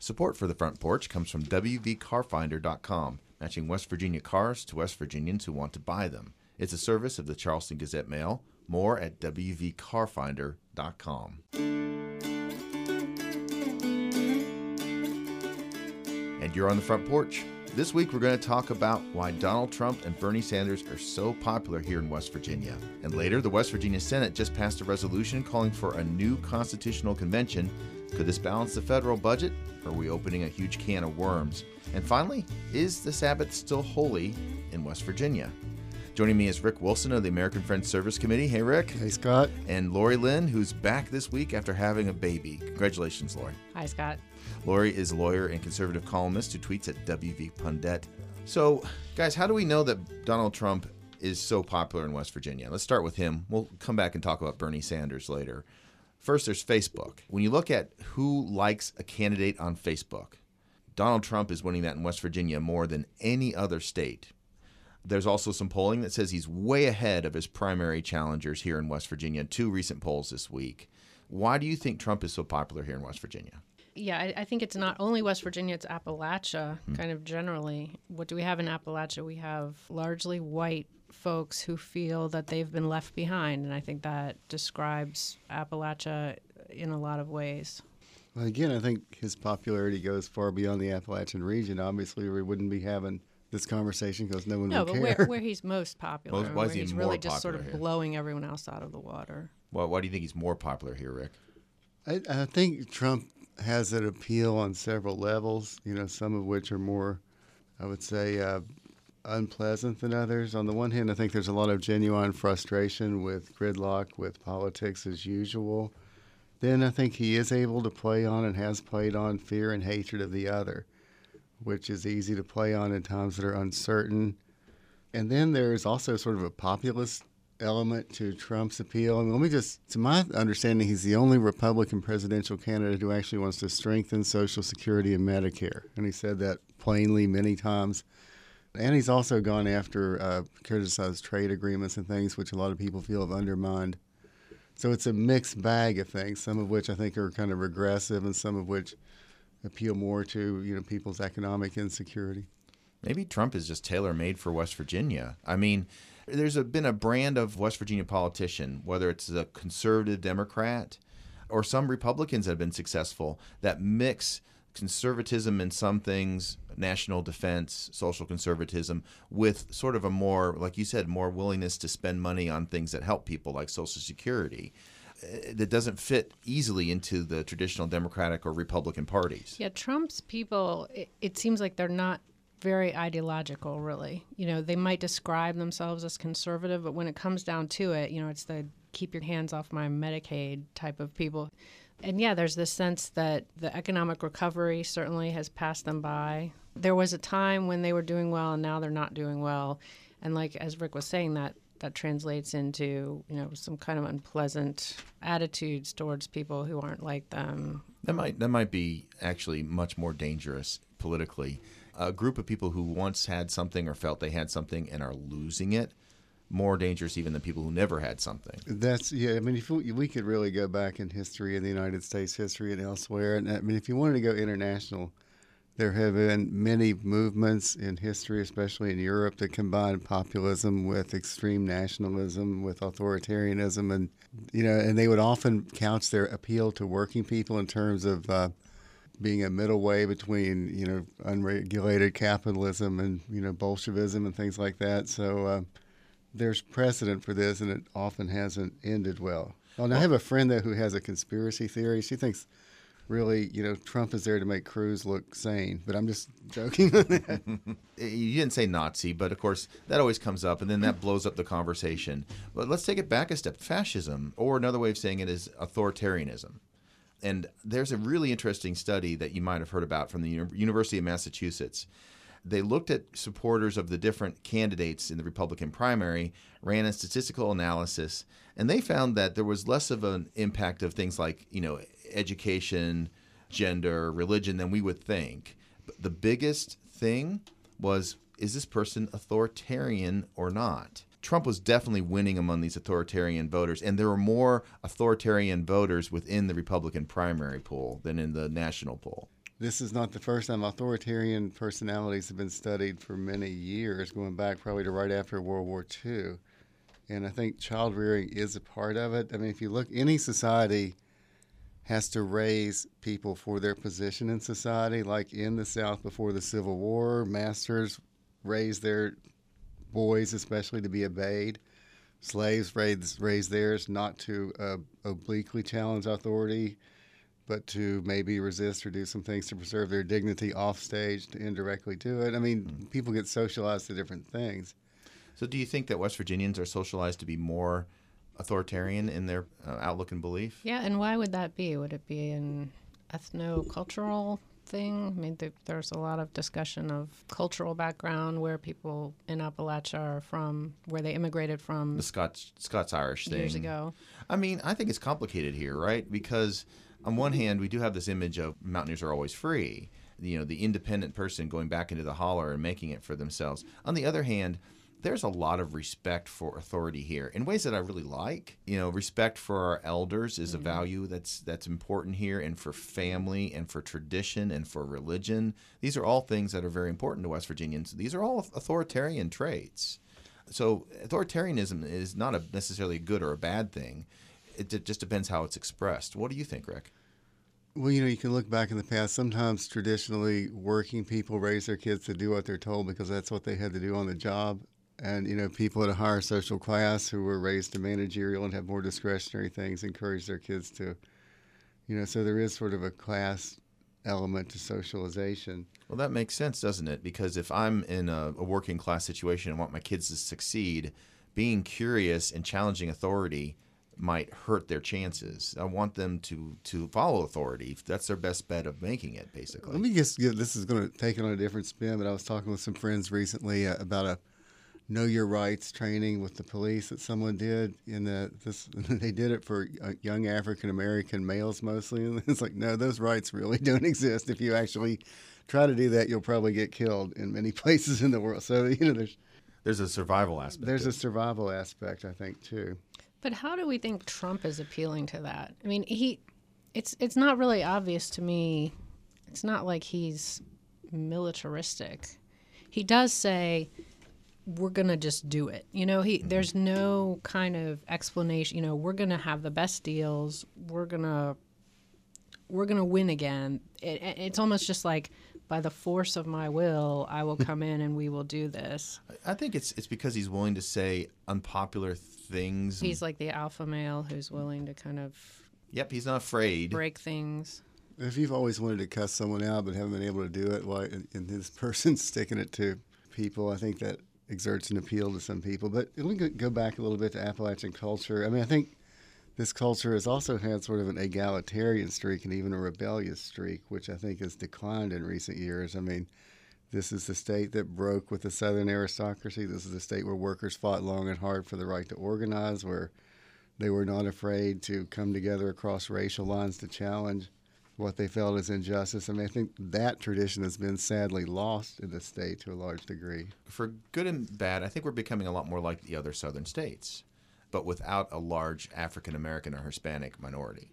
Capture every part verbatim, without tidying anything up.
Support for The Front Porch comes from W V car finder dot com, matching West Virginia cars to West Virginians who want to buy them. It's a service of the Charleston Gazette-Mail. More at W V car finder dot com. And you're on The Front Porch. This week we're going to talk about why Donald Trump and Bernie Sanders are so popular here in West Virginia. And later, the West Virginia Senate just passed a resolution calling for a new constitutional convention. Could this balance the federal budget? Or are we opening a huge can of worms? And finally, is the Sabbath still holy in West Virginia? Joining me is Rick Wilson of the American Friends Service Committee. Hey, Rick. Hey, Scott. And Lori Lynn, who's back this week after having a baby. Congratulations, Lori. Hi, Scott. Lori is a lawyer and conservative columnist who tweets at W V Pundit. So, guys, how do we know that Donald Trump is so popular in West Virginia? Let's start with him. We'll come back and talk about Bernie Sanders later. First, there's Facebook. When you look at who likes a candidate on Facebook, Donald Trump is winning that in West Virginia more than any other state. There's also some polling that says he's way ahead of his primary challengers here in West Virginia, two recent polls this week. Why do you think Trump is so popular here in West Virginia? Yeah, I, I think it's not only West Virginia, it's Appalachia, hmm. kind of generally. What do we have in Appalachia? We have largely white folks who feel that they've been left behind, and I think that describes Appalachia in a lot of ways. Well, again, I think his popularity goes far beyond the Appalachian region. Obviously, we wouldn't be having this conversation because no one no, would but care. Where, where he's most popular, most, why is where he he's more really just sort of here? blowing everyone else out of the water. Well, why do you think he's more popular here, Rick? I, I think Trump has an appeal on several levels, you know, some of which are more, I would say, uh, unpleasant than others. On the one hand, I think there's a lot of genuine frustration with gridlock, with politics as usual. Then I think he is able to play on and has played on fear and hatred of the other, which is easy to play on in times that are uncertain. And then there is also sort of a populist element to Trump's appeal. I mean, let me just, to my understanding, he's the only Republican presidential candidate who actually wants to strengthen Social Security and Medicare. And he said that plainly many times. And he's also gone after uh, criticized trade agreements and things, which a lot of people feel have undermined. So it's a mixed bag of things, some of which I think are kind of regressive and some of which appeal more to, you know, people's economic insecurity. Maybe Trump is just tailor-made for West Virginia. I mean, there's a, been a brand of West Virginia politician, whether it's a conservative Democrat or some Republicans that have been successful, that mix conservatism in some things, national defense, social conservatism, with sort of a more, like you said, more willingness to spend money on things that help people, like Social Security, that doesn't fit easily into the traditional Democratic or Republican parties. Yeah, Trump's people, it, it seems like they're not very ideological, really. You know, they might describe themselves as conservative, but when it comes down to it, you know, it's the keep your hands off my Medicaid type of people. And yeah, there's this sense that the economic recovery certainly has passed them by. There was a time when they were doing well, and now they're not doing well. And like, as Rick was saying, that that translates into, you know, some kind of unpleasant attitudes towards people who aren't like them. That might that might be actually much more dangerous politically. A group of people who once had something or felt they had something and are losing it, more dangerous even than people who never had something. That's, yeah, I mean, if we, we could really go back in history, in the United States history and elsewhere, and I mean, if you wanted to go international, there have been many movements in history, especially in Europe, that combine populism with extreme nationalism, with authoritarianism, and, you know, and they would often couch their appeal to working people in terms of uh, being a middle way between, you know, unregulated capitalism and, you know, Bolshevism and things like that. So uh, there's precedent for this, and it often hasn't ended well. Well, and I have a friend, though, who has a conspiracy theory. She thinks, really, you know, Trump is there to make Cruz look sane, but I'm just joking. You didn't say Nazi, but of course that always comes up, and then that blows up the conversation. But let's take it back a step. Fascism, or another way of saying it, is authoritarianism. And there's a really interesting study that you might have heard about from the Uni- University of Massachusetts. They looked at supporters of the different candidates in the Republican primary, ran a statistical analysis, and they found that there was less of an impact of things like, you know, education, gender, religion than we would think. But the biggest thing was, is this person authoritarian or not? Trump was definitely winning among these authoritarian voters, and there were more authoritarian voters within the Republican primary poll than in the national poll. this is not the first time. Authoritarian personalities have been studied for many years, going back probably to right after World War Two. And I think child rearing is a part of it. I mean, if you look, any society has to raise people for their position in society. Like in the South before the Civil War, masters raised their boys, especially to be obeyed. Slaves raised, raised theirs not to uh, obliquely challenge authority, but to maybe resist or do some things to preserve their dignity off stage to indirectly do it. I mean, mm-hmm. people get socialized to different things. So do you think that West Virginians are socialized to be more authoritarian in their uh, outlook and belief? Yeah, and why would that be? Would it be an ethno-cultural thing? I mean, there, there's a lot of discussion of cultural background, where people in Appalachia are from, where they immigrated from. The Scots, Scots-Irish thing. Years ago. I mean, I think it's complicated here, right? Because on one hand, we do have this image of mountaineers are always free, you know, the independent person going back into the holler and making it for themselves. On the other hand, there's a lot of respect for authority here in ways that I really like. You know, respect for our elders is a value that's that's important here, and for family and for tradition and for religion. These are all things that are very important to West Virginians. These are all authoritarian traits. So authoritarianism is not a necessarily a good or a bad thing. It d- just depends how it's expressed. What do you think, Rick? Well, you know, you can look back in the past. Sometimes traditionally working people raise their kids to do what they're told because that's what they had to do on the job. And, you know, people at a higher social class who were raised to managerial and have more discretionary things encourage their kids to, you know, so there is sort of a class element to socialization. Well, that makes sense, doesn't it? Because if I'm in a, a working class situation and want my kids to succeed, being curious and challenging authority might hurt their chances. I want them to, to follow authority. That's their best bet of making it, basically. Let me just give, this is going to take it on a different spin, but I was talking with some friends recently uh, about a know your rights training with the police that someone did in the this they did it for uh, young African American males mostly, and it's like, no, those rights really don't exist. If you actually try to do that, you'll probably get killed in many places in the world. So, you know, there's there's a survival aspect. There's a survival aspect, I think, too. But how do we think Trump is appealing to that? I mean, he it's it's not really obvious to me. It's not like he's militaristic. He does say, we're going to just do it. You know, he there's no kind of explanation. You know, we're going to have the best deals. We're going to we're going to win again. It, it's almost just like, by the force of my will, I will come in and we will do this. I think it's it's because he's willing to say unpopular things. He's like the alpha male who's willing to kind of Yep, he's not afraid. break things. If you've always wanted to cuss someone out but haven't been able to do it, why, and this person's sticking it to people, I think that exerts an appeal to some people. But let me go back a little bit to Appalachian culture. I mean, I think this culture has also had sort of an egalitarian streak and even a rebellious streak, which I think has declined in recent years. I mean, this is the state that broke with the Southern aristocracy. This is the state where workers fought long and hard for the right to organize, where they were not afraid to come together across racial lines to challenge what they felt as injustice. I mean, I think that tradition has been sadly lost in the state to a large degree. For good and bad, I think we're becoming a lot more like the other southern states, but without a large African American or Hispanic minority.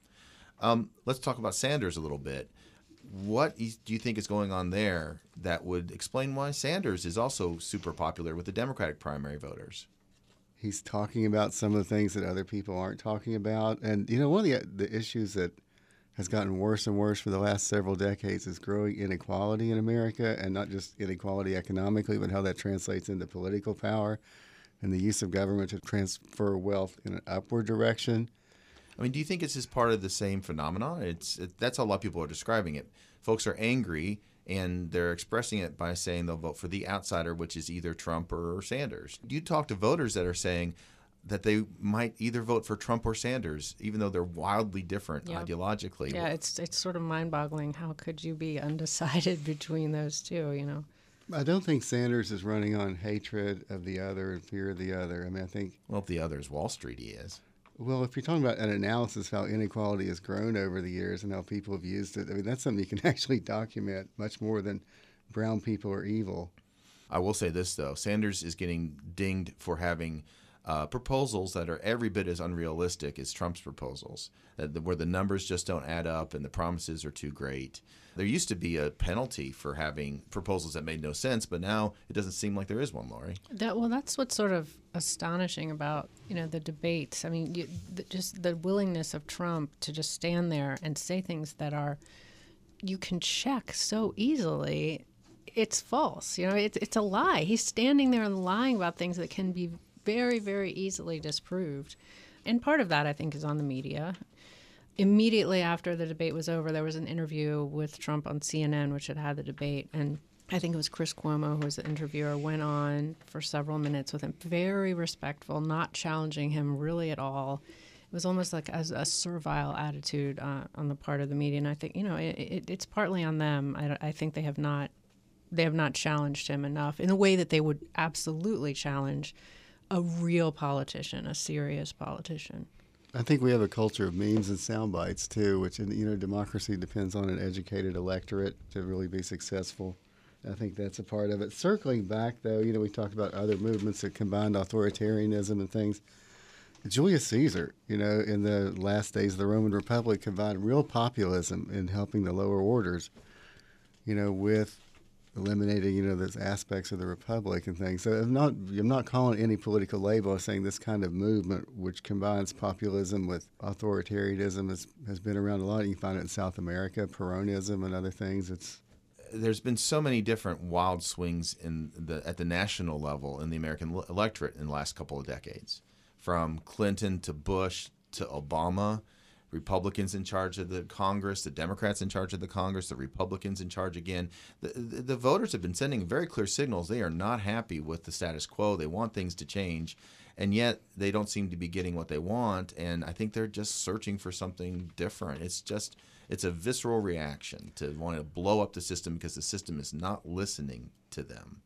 Um, let's talk about Sanders a little bit. What is, do you think is going on there that would explain why Sanders is also super popular with the Democratic primary voters? He's talking about some of the things that other people aren't talking about. And, you know, one of the, the issues that has gotten worse and worse for the last several decades is growing inequality in America, and not just inequality economically, but how that translates into political power and the use of government to transfer wealth in an upward direction. I mean, do you think this is part of the same phenomenon? It's it, that's how a lot of people are describing it. Folks are angry, and they're expressing it by saying they'll vote for the outsider, which is either Trump or Sanders. You talk to voters that are saying that they might either vote for Trump or Sanders, even though they're wildly different yeah. ideologically. Yeah, it's it's sort of mind-boggling. How could you be undecided between those two, you know? I don't think Sanders is running on hatred of the other and fear of the other. I mean, I think... Well, if the other is Wall Street, he is. Well, if you're talking about an analysis of how inequality has grown over the years and how people have used it, I mean, that's something you can actually document much more than brown people are evil. I will say this, though. Sanders is getting dinged for having uh, proposals that are every bit as unrealistic as Trump's proposals, uh, the, where the numbers just don't add up and the promises are too great. There used to be a penalty for having proposals that made no sense, but now it doesn't seem like there is one, Lori. That, well, that's what's sort of astonishing about, you know, the debates. I mean, you, the, just the willingness of Trump to just stand there and say things that are, you can check so easily. It's false. You know, it's it's a lie. He's standing there and lying about things that can be very, very easily disproved. And part of that, I think, is on the media. Immediately after the debate was over, there was an interview with Trump on C N N, which had had the debate, and I think it was Chris Cuomo, who was the interviewer, went on for several minutes with him, very respectful, not challenging him really at all. It was almost like a, a servile attitude uh, on the part of the media, and I think, you know, it, it, it's partly on them. I, I think they have not they have not challenged him enough in a way that they would absolutely challenge a real politician, a serious politician. I think we have a culture of memes and sound bites too, which, you know, democracy depends on an educated electorate to really be successful. I think that's a part of it. Circling back, though, you know, we talked about other movements that combined authoritarianism and things. Julius Caesar, you know, in the last days of the Roman Republic, combined real populism in helping the lower orders, you know, with eliminating, you know, those aspects of the republic and things. So I'm not, I'm not calling any political label. I'm saying this kind of movement, which combines populism with authoritarianism, has, has been around a lot. You can find it in South America, Peronism and other things. It's There's been so many different wild swings in the at the national level in the American electorate in the last couple of decades, from Clinton to Bush to Obama. Republicans in charge of the Congress, the Democrats in charge of the Congress, the Republicans in charge again. The, the, the voters have been sending very clear signals. They are not happy with the status quo. They want things to change, and yet they don't seem to be getting what they want, and I think they're just searching for something different. It's just, it's a visceral reaction to wanting to blow up the system because the system is not listening to them.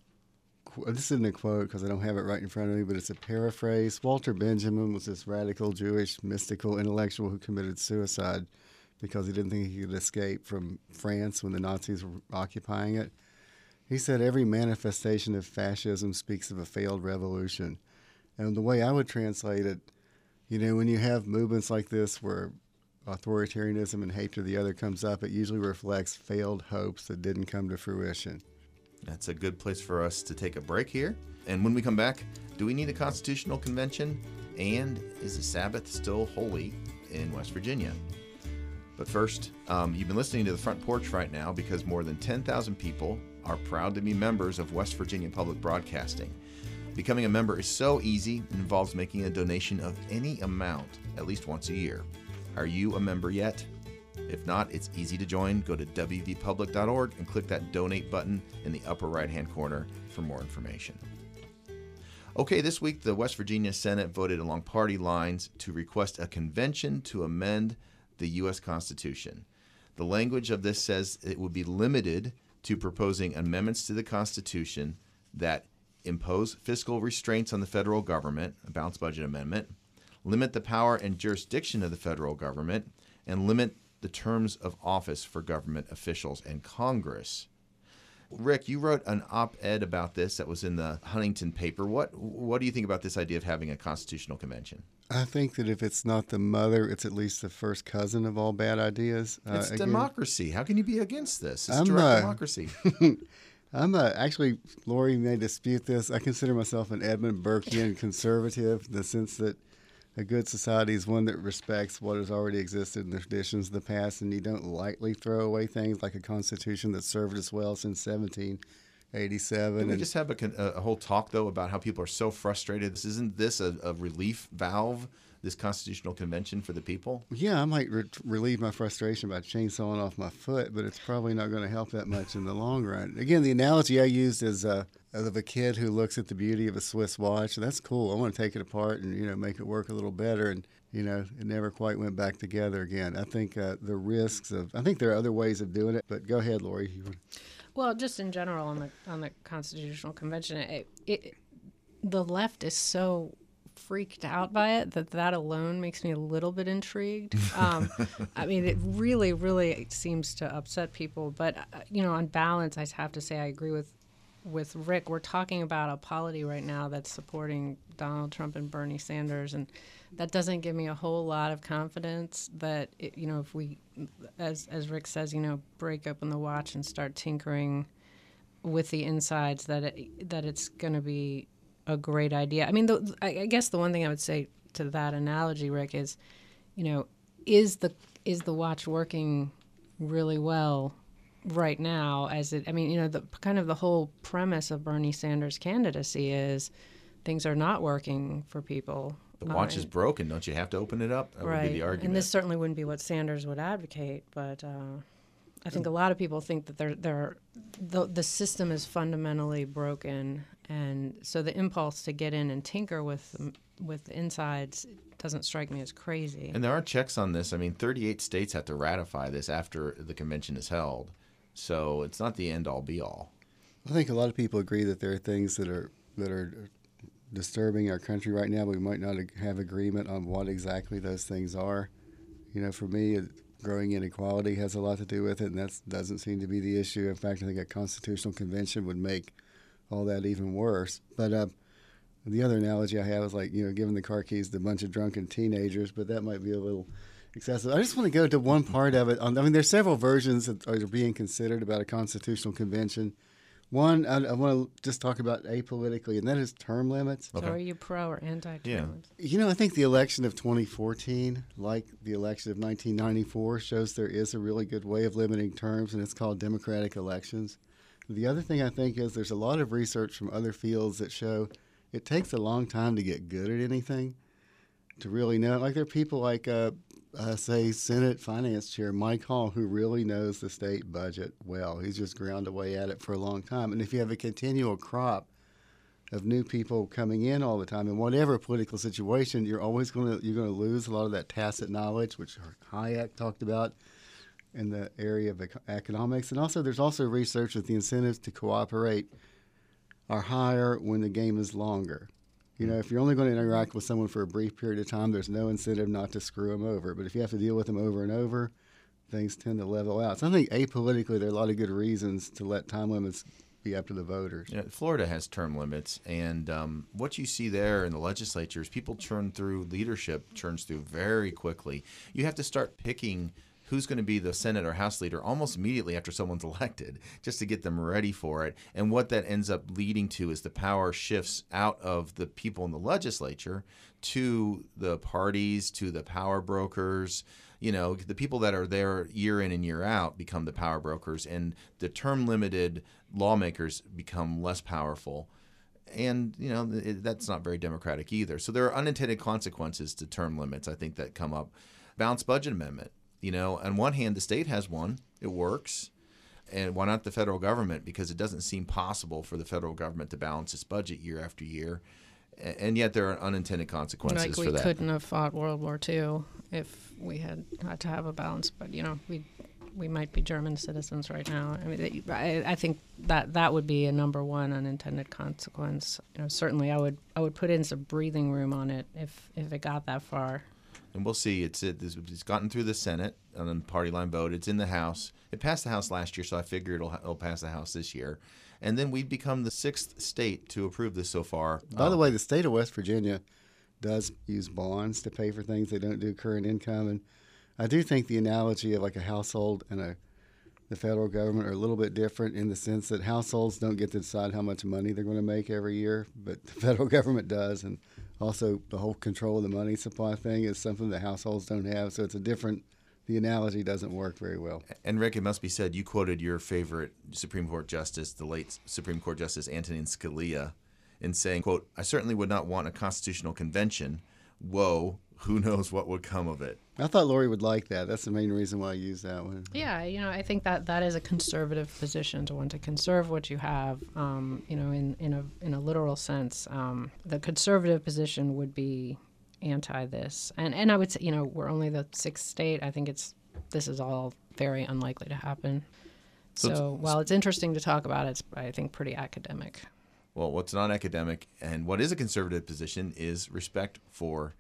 This isn't a quote because I don't have it right in front of me, but it's a paraphrase. Walter Benjamin was this radical Jewish mystical intellectual who committed suicide because he didn't think he could escape from France when the Nazis were occupying it. He said every manifestation of fascism speaks of a failed revolution. And the way I would translate it, you know, when you have movements like this where authoritarianism and hatred of the other comes up, it usually reflects failed hopes that didn't come to fruition. That's a good place for us to take a break here. And when we come back, do we need a constitutional convention? And is the Sabbath still holy in West Virginia? But first, um, you've been listening to The Front Porch right now because more than ten thousand people are proud to be members of West Virginia Public Broadcasting. Becoming a member is so easy and involves making a donation of any amount at least once a year. Are you a member yet? If not, it's easy to join. Go to w v public dot org and click that donate button in the upper right-hand corner for more information. Okay, this week the West Virginia Senate voted along party lines to request a convention to amend the U S Constitution. The language of this says it would be limited to proposing amendments to the Constitution that impose fiscal restraints on the federal government, a balanced budget amendment, limit the power and jurisdiction of the federal government, and limit the terms of office for government officials and Congress. Rick, you wrote an op-ed about this that was in the Huntington paper. What what do you think about this idea of having a constitutional convention? I think that if it's not the mother, it's at least the first cousin of all bad ideas. It's uh, again, democracy. How can you be against this? It's I'm, direct uh, democracy. I'm a, actually, Lori may dispute this. I consider myself an Edmund Burkean conservative in the sense that a good society is one that respects what has already existed in the traditions of the past, and you don't lightly throw away things like a constitution that served us well since seventeen eighty-seven. Can we and just have a, a whole talk, though, about how people are so frustrated? This Isn't this a, a relief valve, this constitutional convention for the people? Yeah, I might re- relieve my frustration by chainsawing off my foot, but it's probably not going to help that much in the long run. Again, the analogy I used is uh, of a kid who looks at the beauty of a Swiss watch. That's cool. I want to take it apart and, you know, make it work a little better. And, you know, it never quite went back together again. I think uh, the risks of, I think there are other ways of doing it, but go ahead, Lori. You want to... Well, just in general on the on the Constitutional Convention, it, it, the left is so freaked out by it that that alone makes me a little bit intrigued. Um, I mean, it really, really seems to upset people. But, uh, you know, on balance, I have to say I agree with with Rick, we're talking about a polity right now that's supporting Donald Trump and Bernie Sanders, and that doesn't give me a whole lot of confidence that it, you know, if we, as as Rick says, you know, break open the watch and start tinkering with the insides, that it, that it's going to be a great idea. I mean, the, I, I guess the one thing I would say to that analogy, Rick, is, you know, is the is the watch working really well right now? As it, I mean, you know, the kind of the whole premise of Bernie Sanders' candidacy is things are not working for people. The watch uh, is broken. Don't you have to open it up? That right. would be the argument. And this certainly wouldn't be what Sanders would advocate, but uh, I think a lot of people think that they're, they're, the, the system is fundamentally broken, and so the impulse to get in and tinker with with the insides doesn't strike me as crazy. And there are checks on this. I mean, thirty-eight states have to ratify this after the convention is held. So it's not the end-all, be-all. I think a lot of people agree that there are things that are that are disturbing our country right now. We might not have agreement on what exactly those things are. You know, for me, growing inequality has a lot to do with it, and that doesn't seem to be the issue. In fact, I think a constitutional convention would make all that even worse. But uh, the other analogy I have is like, you know, giving the car keys to a bunch of drunken teenagers, but that might be a little excessive. I just want to go to one part of it. I mean, there's several versions that are being considered about a constitutional convention. One, I, I want to just talk about apolitically, and that is term limits. So are you pro or anti-term Yeah. limits? You know, I think the election of twenty fourteen, like the election of nineteen ninety-four, shows there is a really good way of limiting terms, and it's called democratic elections. The other thing I think is there's a lot of research from other fields that show it takes a long time to get good at anything, to really know. Like there are people like, uh, uh, say, Senate Finance Chair Mike Hall, who really knows the state budget well. He's just ground away at it for a long time. And if you have a continual crop of new people coming in all the time, in whatever political situation, you're always going to you're going to lose a lot of that tacit knowledge, which Hayek talked about in the area of economics. And also, there's also research that the incentives to cooperate are higher when the game is longer. You know, if you're only going to interact with someone for a brief period of time, there's no incentive not to screw them over. But if you have to deal with them over and over, things tend to level out. So I think apolitically, there are a lot of good reasons to let time limits be up to the voters. Yeah, Florida has term limits, and um, what you see there in the legislature is people churn through, leadership churns through very quickly. You have to start picking who's going to be the Senate or House leader almost immediately after someone's elected, just to get them ready for it. And what that ends up leading to is the power shifts out of the people in the legislature to the parties, to the power brokers. You know, the people that are there year in and year out become the power brokers, and the term-limited lawmakers become less powerful. And, you know, it, that's not very democratic either. So there are unintended consequences to term limits, I think, that come up. Balanced budget amendment. You know, on one hand, the state has one. It works. And why not the federal government? Because it doesn't seem possible for the federal government to balance its budget year after year. And yet there are unintended consequences like for we that. couldn't have fought World War Two if we had had to have a balance. But, you know, we we might be German citizens right now. I mean, I, I think that that would be a number one unintended consequence. You know, certainly I would I would put in some breathing room on it if, if it got that far. And we'll see. It's it, it's gotten through the Senate on a party line vote. It's in the House. It passed the House last year, so I figure it'll it'll pass the House this year. And then we'd become the sixth state to approve this so far. By the Um, way, the state of West Virginia does use bonds to pay for things. They don't do current income. And I do think the analogy of like a household and a the federal government are a little bit different in the sense that households don't get to decide how much money they're going to make every year, but the federal government does. And also the whole control of the money supply thing is something that households don't have. So it's a different, the analogy doesn't work very well. And Rick, it must be said, you quoted your favorite Supreme Court Justice, the late Supreme Court Justice Antonin Scalia, in saying, quote, "I certainly would not want a constitutional convention. Whoa, who knows what would come of it." I thought Lori would like that. That's the main reason why I used that one. Yeah, you know, I think that that is a conservative position, to want to conserve what you have. Um, you know, in, in a in a literal sense, um, the conservative position would be anti this, and and I would say, you know, we're only the sixth state. I think it's this is all very unlikely to happen. So So, it's- while it's interesting to talk about, it's I think pretty academic. Well, what's not academic and what is a conservative position is respect for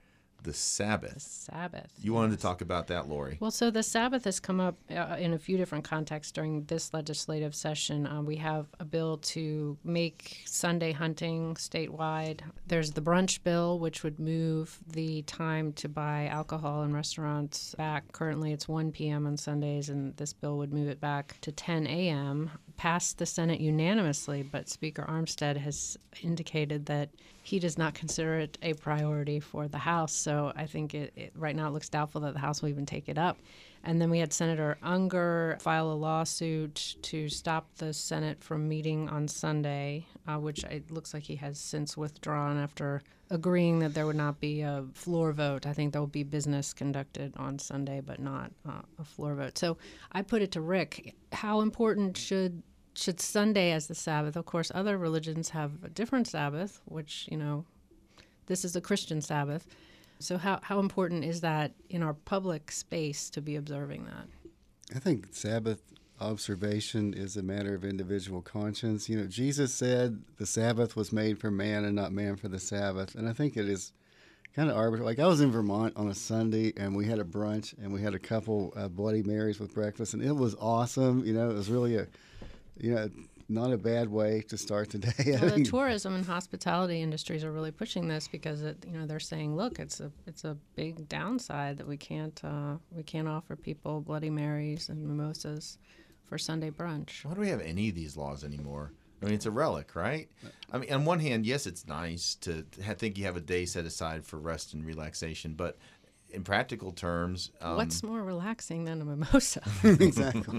the Sabbath. The Sabbath. You wanted yes. to talk about that, Lori. Well, so the Sabbath has come up uh, in a few different contexts during this legislative session. Uh, we have a bill to make Sunday hunting statewide. There's the brunch bill, which would move the time to buy alcohol in restaurants back. Currently, it's one p.m. on Sundays, and this bill would move it back to ten a.m. Passed the Senate unanimously, but Speaker Armstead has indicated that he does not consider it a priority for the House. So I think it, it right now it looks doubtful that the House will even take it up. And then we had Senator Unger file a lawsuit to stop the Senate from meeting on Sunday, uh, which it looks like he has since withdrawn after agreeing that there would not be a floor vote. I think there will be business conducted on Sunday, but not uh, a floor vote. So I put it to Rick, how important should should Sunday as the Sabbath? Of course, other religions have a different Sabbath, which, you know, this is a Christian Sabbath. So how, how important is that in our public space to be observing that? I think Sabbath observation is a matter of individual conscience. You know, Jesus said the Sabbath was made for man and not man for the Sabbath. And I think it is kind of arbitrary. Like I was in Vermont on a Sunday and we had a brunch and we had a couple uh, Bloody Marys with breakfast and it was awesome. You know, it was really a, you know, not a bad way to start the day. Well, the tourism and hospitality industries are really pushing this because it, you know, they're saying, look, it's a it's a big downside that we can't uh, we can't offer people Bloody Marys and mimosas for Sunday brunch. Why do we have any of these laws anymore? I mean, it's a relic, right? I mean, on one hand, yes, it's nice to ha- think you have a day set aside for rest and relaxation, but in practical terms, um, what's more relaxing than a mimosa? Exactly.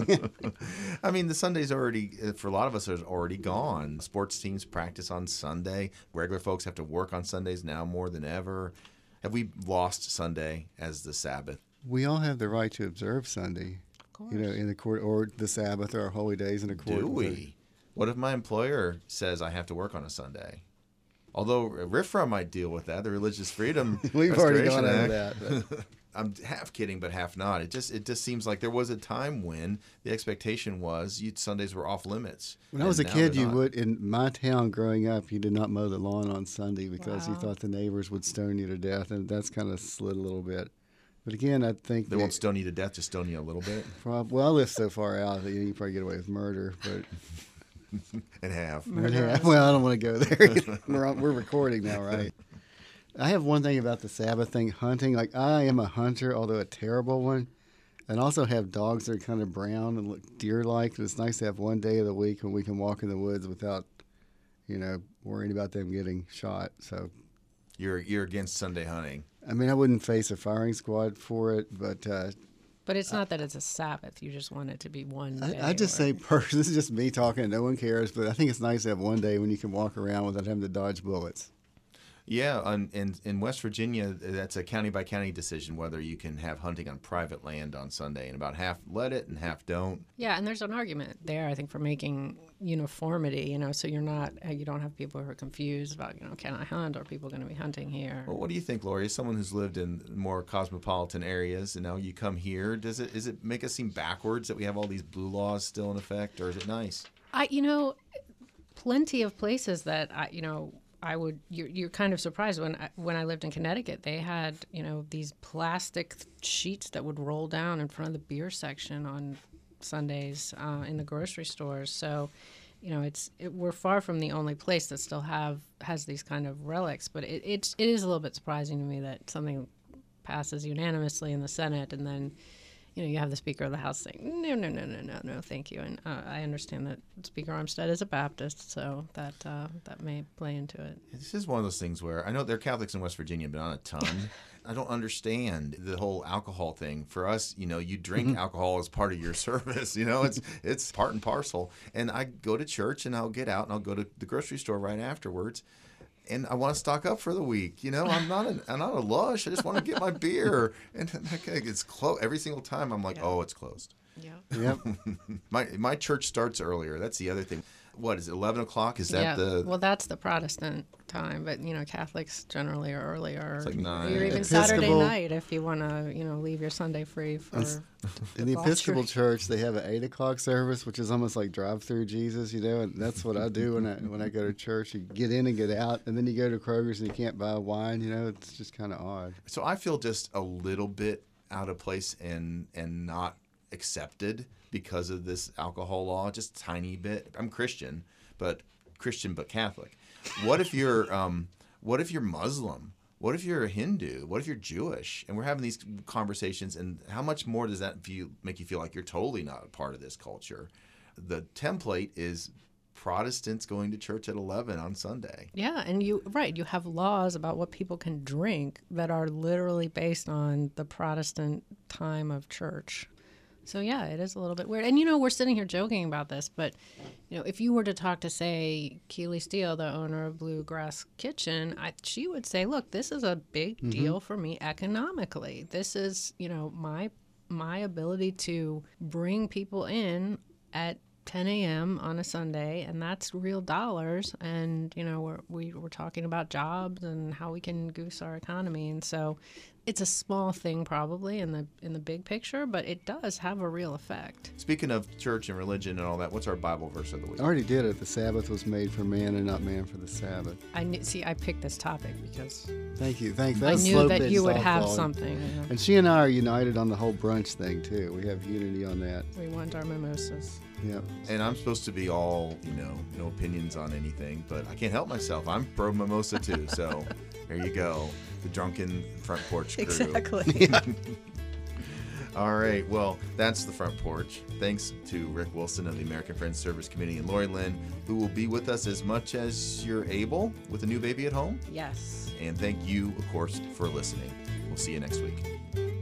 I mean, the Sunday's already, for a lot of us, is already gone. Sports teams practice on Sunday. Regular folks have to work on Sundays now more than ever. Have we lost Sunday as the Sabbath? We all have the right to observe Sunday, Of course. you know, in the court, or the Sabbath or holy days in accord. Do we? What if my employer says I have to work on a Sunday? Although R F R A might deal with that, the Religious Freedom We've already Restoration gone over Act. that. But. I'm half kidding, but half not. It just it just seems like there was a time when the expectation was you, Sundays were off limits. When I was a and now kid, they're you not. would, in my town growing up, you did not mow the lawn on Sunday because you Wow. thought the neighbors would stone you to death, and that's kind of slid a little bit. But again, I think They that- won't stone you to death, just stone you a little bit prob- well, I live so far out that you can probably get away with murder, but and half. yeah, well, I don't want to go there. we're, on, we're recording now, right? I have one thing about the Sabbath thing, hunting. Like, I am a hunter, although a terrible one, and also have dogs that are kind of brown and look deer-like. It's nice to have one day of the week when we can walk in the woods without, you know, worrying about them getting shot. So, You're you're against Sunday hunting. I mean, I wouldn't face a firing squad for it, but uh, But it's not that it's a Sabbath. You just want it to be one day. I, I just or- say, per- this is just me talking. No one cares, but I think it's nice to have one day when you can walk around without having to dodge bullets. Yeah, and in, in West Virginia, that's a county by county decision whether you can have hunting on private land on Sunday, and about half let it and half don't. Yeah, and there's an argument there, I think, for making uniformity, you know, so you're not, uh, you don't have people who are confused about, you know, can I hunt, or are people going to be hunting here? Well, what do you think, Lori? As someone who's lived in more cosmopolitan areas, and now you come here, does it is it make us seem backwards that we have all these blue laws still in effect, or is it nice? I, you know, plenty of places that I, you know, I would. You're, you're kind of surprised when I, when I lived in Connecticut. They had, you know, these plastic sheets that would roll down in front of the beer section on Sundays uh, in the grocery stores. So, you know, it's it, we're far from the only place that still have has these kind of relics. But it, it's it is a little bit surprising to me that something passes unanimously in the Senate and then, you know, you have the Speaker of the House saying, no, no, no, no, no, no, thank you. And uh, I understand that Speaker Armstead is a Baptist, so that uh, that may play into it. This is one of those things where I know there are Catholics in West Virginia, but not a ton. I don't understand the whole alcohol thing. For us, you know, you drink Mm-hmm. alcohol as part of your service. You know, it's it's part and parcel. And I go to church and I'll get out and I'll go to the grocery store right afterwards. And I want to stock up for the week. You know, I'm not a, I'm not a lush. I just want to get my beer. And it's closed every single time. I'm like, Yeah. oh, it's closed. Yeah. Yep. My my church starts earlier. That's the other thing. What is it, eleven o'clock? Is that yeah. the... Well, that's the Protestant time, but, you know, Catholics generally are earlier. It's like nine. Or even Episcopal- Saturday night if you want to, you know, leave your Sunday free for... In the Well, Episcopal sure. Church, they have an eight o'clock service, which is almost like drive-through Jesus, you know. And that's what I do when I when I go to church. You get in and get out, and then you go to Kroger's and you can't buy wine. You know, it's just kind of odd. So I feel just a little bit out of place and and not accepted because of this alcohol law, just a tiny bit. I'm Christian, but Christian but Catholic. What if you're um, what if you're Muslim? What if you're a Hindu? What if you're Jewish? And we're having these conversations, and how much more does that feel, make you feel like you're totally not a part of this culture? The template is Protestants going to church at eleven on Sunday. Yeah, and you right, you have laws about what people can drink that are literally based on the Protestant time of church. So yeah, it is a little bit weird. And you know, we're sitting here joking about this, but you know, if you were to talk to, say, Keely Steele, the owner of Bluegrass Kitchen, I, she would say, "Look, this is a big Mm-hmm. deal for me economically. This is, you know, my my ability to bring people in at ten a.m. on a Sunday, and that's real dollars. And you know, we're we, we're talking about jobs and how we can goose our economy. And so, it's a small thing probably in the in the big picture, but it does have a real effect. Speaking of church and religion and all that, what's our Bible verse of the week? I already did it. The Sabbath was made for man and not man for the Sabbath. I knew, see, I picked this topic because Thank you. Thanks. That I was knew slow that pitch you would have softball. something. You know? And she and I are united on the whole brunch thing too. We have unity on that. We want our mimosas. Yep. And I'm supposed to be all, you know, no opinions on anything, but I can't help myself. I'm pro mimosa too, so there you go. The drunken front porch crew. Exactly. All right, well, that's the front porch. Thanks to Rick Wilson of the American Friends Service Committee and Lori Lynn, who will be with us as much as you're able with a new baby at home. Yes. And thank you, of course, for listening. We'll see you next week.